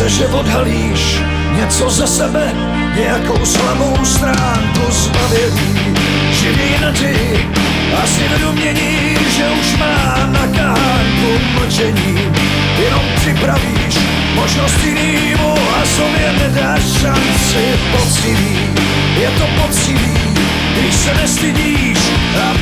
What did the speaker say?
že odhalíš něco ze sebe, nějakou slabou stránku zbavění. Živý naději a svědomění, že už má na kánku mlčení. Jenom připravíš možnost jinýmu a sobě nedáš šanci. Poctivý, je to poctivý, když se nestydíš a